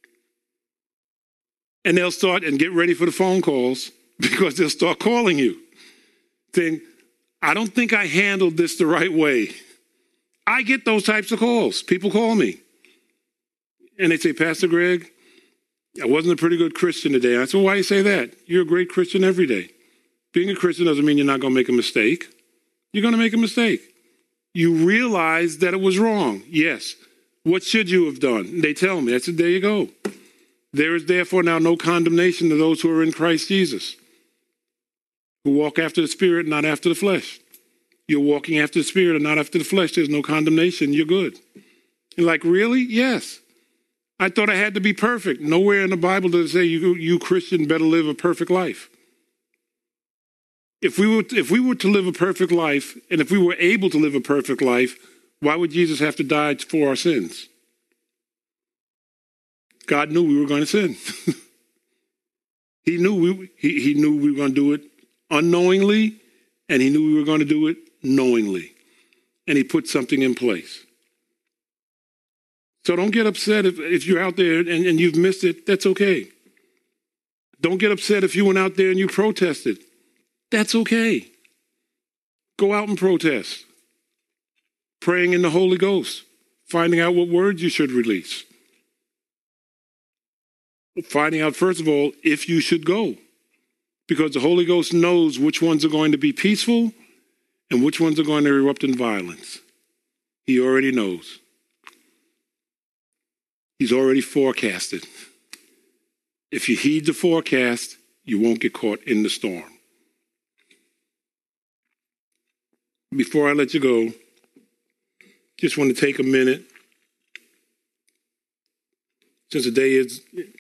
And they'll start and get ready for the phone calls, because they'll start calling you, saying, I don't think I handled this the right way. I get those types of calls. People call me. And they say, Pastor Greg, I wasn't a pretty good Christian today. I said, well, why do you say that? You're a great Christian every day. Being a Christian doesn't mean you're not going to make a mistake. You're going to make a mistake. You realize that it was wrong. Yes. What should you have done? They tell me. I said, there you go. There is therefore now no condemnation to those who are in Christ Jesus, who walk after the Spirit, not after the flesh. You're walking after the Spirit and not after the flesh. There's no condemnation. You're good. And like, really? Yes. I thought I had to be perfect. Nowhere in the Bible does it say you, you Christian better live a perfect life. If we were, if we were to live a perfect life, and if we were able to live a perfect life, why would Jesus have to die for our sins? God knew we were going to sin. He knew we he, he knew we were going to do it unknowingly, and he knew we were going to do it knowingly. And he put something in place. So don't get upset if, if you're out there and, and you've missed it. That's okay. Don't get upset if you went out there and you protested. That's okay. Go out and protest. Praying in the Holy Ghost. Finding out what words you should release. Finding out, first of all, if you should go. Because the Holy Ghost knows which ones are going to be peaceful and which ones are going to erupt in violence. He already knows. He's already forecasted. If you heed the forecast, you won't get caught in the storm. Before I let you go, just want to take a minute. Since the day is,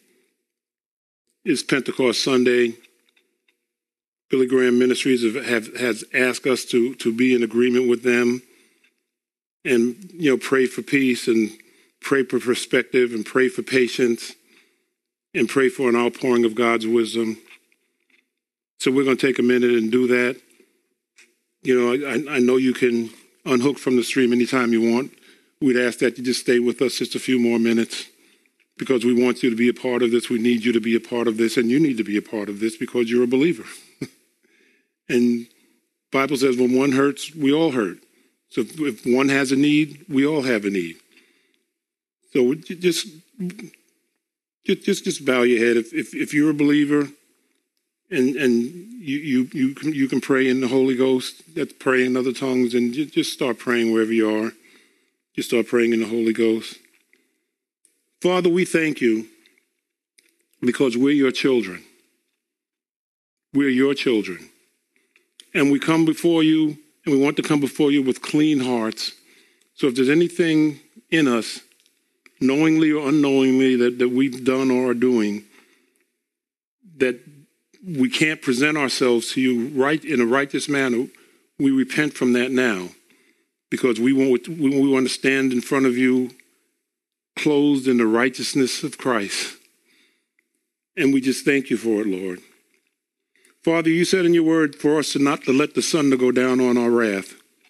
is Pentecost Sunday, Billy Graham Ministries have, have has asked us to, to be in agreement with them and, you know, pray for peace and pray for perspective and pray for patience and pray for an outpouring of God's wisdom. So we're going to take a minute and do that. You know, I, I know you can unhook from the stream anytime you want. We'd ask that you just stay with us just a few more minutes because we want you to be a part of this. We need you to be a part of this, and you need to be a part of this because you're a believer. And the Bible says when one hurts, we all hurt. So if one has a need, we all have a need. So just just just bow your head. If if, if you're a believer and and you, you you can you can pray in the Holy Ghost, that's pray in other tongues, and just start praying wherever you are. Just start praying in the Holy Ghost. Father, we thank you because we're your children. We're your children. And we come before you, and we want to come before you with clean hearts. So if there's anything in us, knowingly or unknowingly, that, that we've done or are doing, that we can't present ourselves to you right in a righteous manner, we repent from that now. Because we want, we want to stand in front of you clothed in the righteousness of Christ. And we just thank you for it, Lord. Father, you said in your word for us to not to let the sun to go down on our wrath.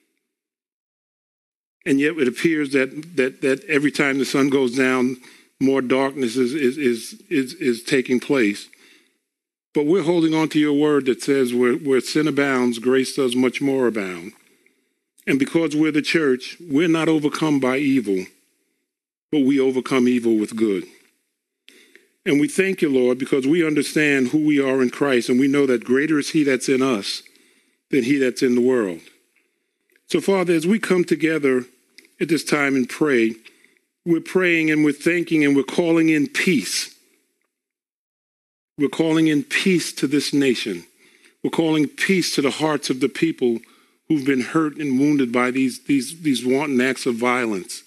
And yet it appears that that that every time the sun goes down, more darkness is is is is, is taking place. But we're holding on to your word that says where, where sin abounds, grace does much more abound. And because we're the church, we're not overcome by evil, but we overcome evil with good. And we thank you, Lord, because we understand who we are in Christ, and we know that greater is he that's in us than he that's in the world. So, Father, as we come together at this time and pray, we're praying and we're thanking and we're calling in peace. We're calling in peace to this nation. We're calling peace to the hearts of the people who've been hurt and wounded by these, these, these wanton acts of violence.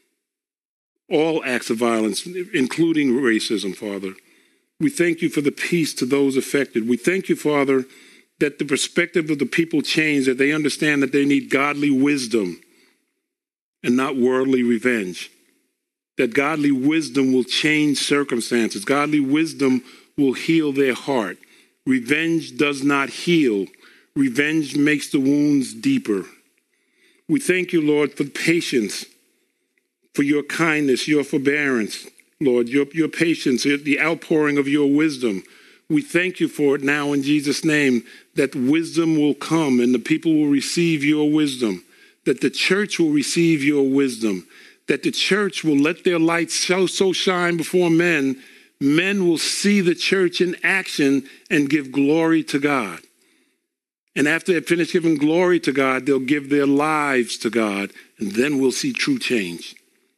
All acts of violence, including racism, Father. We thank you for the peace to those affected. We thank you, Father, that the perspective of the people change, that they understand that they need godly wisdom and not worldly revenge. That godly wisdom will change circumstances. Godly wisdom will heal their heart. Revenge does not heal. Revenge makes the wounds deeper. We thank you, Lord, for patience, for your kindness, your forbearance, Lord, your, your patience, the outpouring of your wisdom. We thank you for it now in Jesus' name, that wisdom will come and the people will receive your wisdom, that the church will receive your wisdom, that the church will let their light so, so shine before men, men will see the church in action and give glory to God. And after they finish giving glory to God, they'll give their lives to God, and then we'll see true change.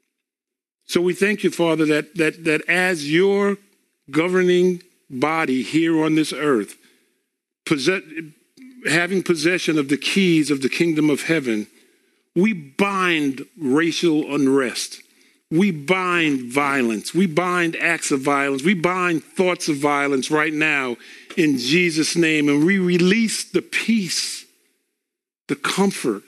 So we thank you, Father, that that that as your governing body here on this earth, possess, having possession of the keys of the kingdom of heaven, we bind racial unrest. We bind violence. We bind acts of violence. We bind thoughts of violence right now in Jesus' name. And we release the peace, the comfort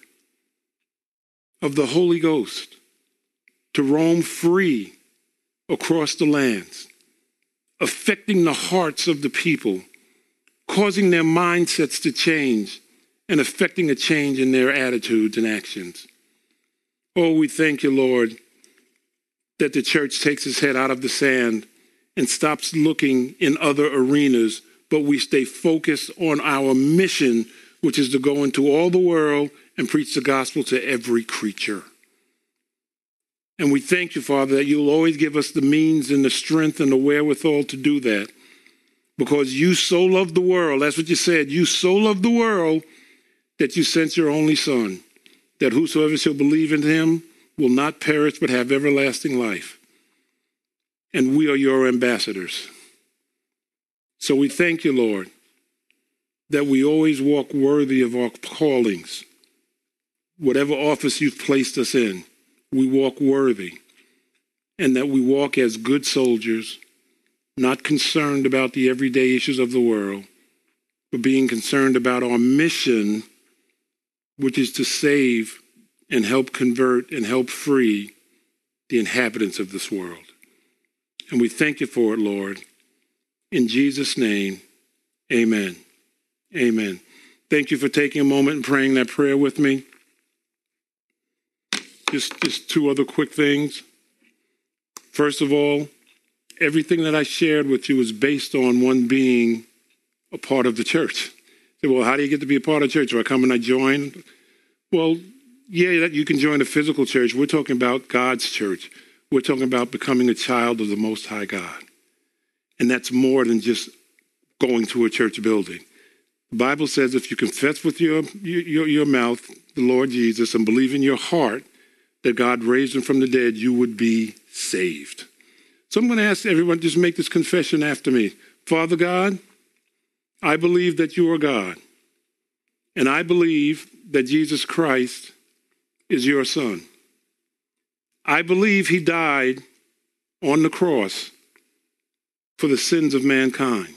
of the Holy Ghost to roam free across the lands, affecting the hearts of the people, causing their mindsets to change, and affecting a change in their attitudes and actions. Oh, we thank you, Lord, that the church takes its head out of the sand and stops looking in other arenas, but we stay focused on our mission, which is to go into all the world and preach the gospel to every creature. And we thank you, Father, that you'll always give us the means and the strength and the wherewithal to do that. Because you so loved the world, that's what you said, you so loved the world that you sent your only Son, that whosoever shall believe in him will not perish but have everlasting life. And we are your ambassadors. So we thank you, Lord, that we always walk worthy of our callings. Whatever office you've placed us in, we walk worthy. And that we walk as good soldiers, not concerned about the everyday issues of the world, but being concerned about our mission, which is to save and help convert and help free the inhabitants of this world. And we thank you for it, Lord. In Jesus' name, amen. Amen. Thank you for taking a moment and praying that prayer with me. Just, just two other quick things. First of all, everything that I shared with you is based on one being a part of the church. So, well, how do you get to be a part of the church? Do I come and I join? Well, yeah, you can join a physical church. We're talking about God's church. We're talking about becoming a child of the Most High God. And that's more than just going to a church building. The Bible says if you confess with your, your, your mouth the Lord Jesus and believe in your heart that God raised him from the dead, you would be saved. So I'm going to ask everyone, just make this confession after me. Father God, I believe that you are God. And I believe that Jesus Christ is your Son. I believe he died on the cross for the sins of mankind.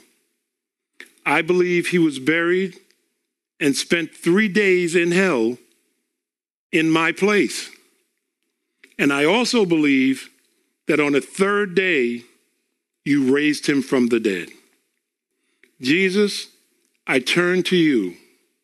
I believe he was buried and spent three days in hell in my place. And I also believe that on the third day, you raised him from the dead. Jesus, I turn to you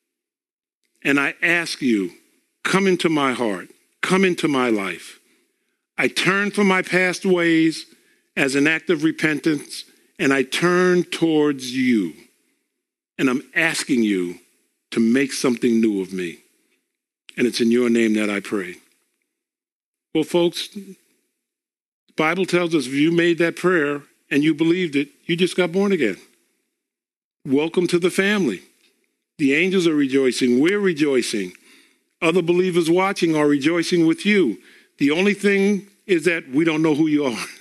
and I ask you, come into my heart, come into my life. I turn from my past ways as an act of repentance, and I turn towards you. And I'm asking you to make something new of me. And it's in your name that I pray. Well, folks, the Bible tells us if you made that prayer and you believed it, you just got born again. Welcome to the family. The angels are rejoicing. We're rejoicing. Other believers watching are rejoicing with you. The only thing is that we don't know who you are.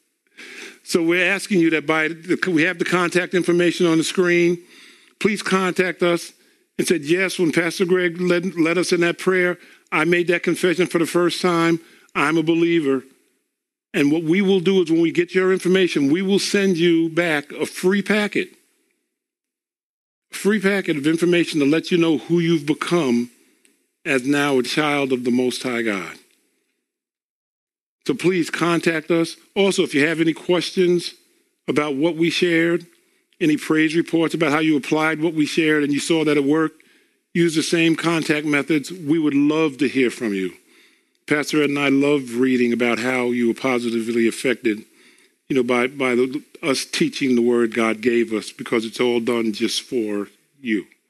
So we're asking you that by, the, we have the contact information on the screen. Please contact us and said, yes, when Pastor Greg led, led us in that prayer, I made that confession for the first time. I'm a believer. And what we will do is when we get your information, we will send you back a free packet. A free packet of information to let you know who you've become as now a child of the Most High God. So please contact us. Also, if you have any questions about what we shared, any praise reports about how you applied what we shared and you saw that it worked, use the same contact methods. We would love to hear from you. Pastor Ed and I love reading about how you were positively affected, you know, by, by the, us teaching the word God gave us, because it's all done just for you.